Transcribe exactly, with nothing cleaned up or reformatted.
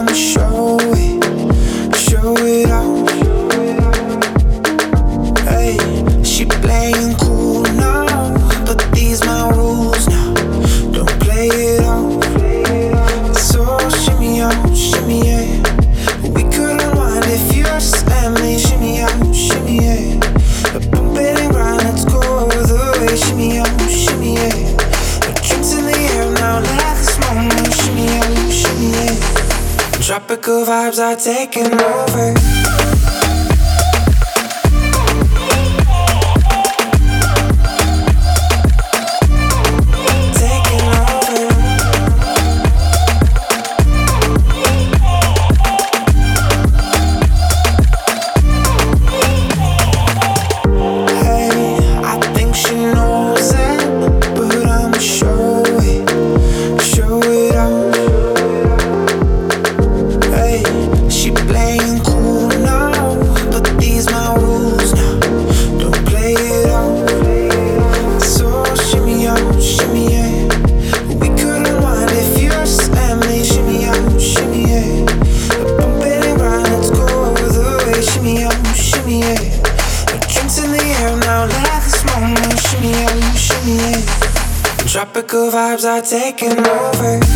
I'ma show it, show it out. Hey, she playing cool now, but these my rules now. Don't play it out. So shimmy out, shimmy yeah. We could unwind if you just let me. Shimmy out, shimmy yeah. Pump it and grind, let's go the way. Shimmy out, shimmy yeah. Drinks in the air now, let this moment. Shimmy out, shimmy yeah. Tropical vibes are taking over. Tropical vibes are taking over.